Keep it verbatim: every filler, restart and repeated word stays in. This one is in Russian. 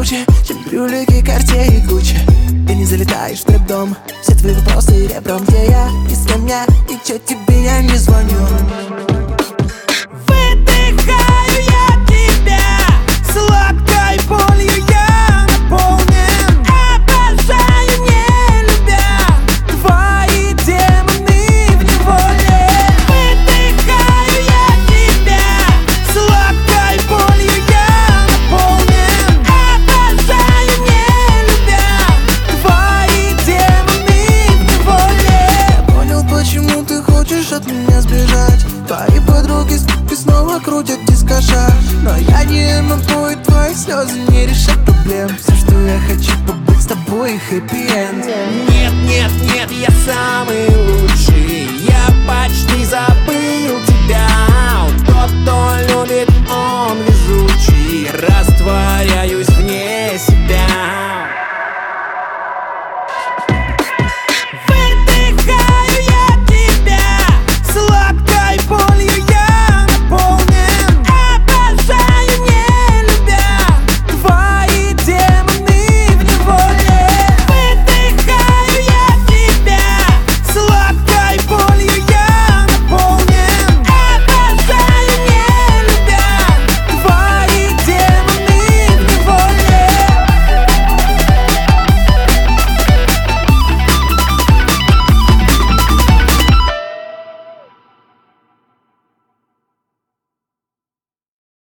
круче, чем брюлики, Картье и Гуччи. Ты не залетаешь в трэп-дом. Все твои вопросы ребром. Где я и с кем я, и чё тебе я не звоню. Выдыхаю я тебя, сладкой болью я наполнен. Обожаю, не любя, твои демоны в неволе. Выдыхаю я тебя, сладкой болью я наполнен. Обожаю, не любя, твои демоны в неволе. Я понял, почему ты хочешь от меня сбежать. Твои подруги снова крутят дискоша, но я не могу, и твои слезы не решат проблем. Все, что я хочу, побыть с тобой и хэппи-энд. Нет, нет, нет, я самый лучший. Я почти забыл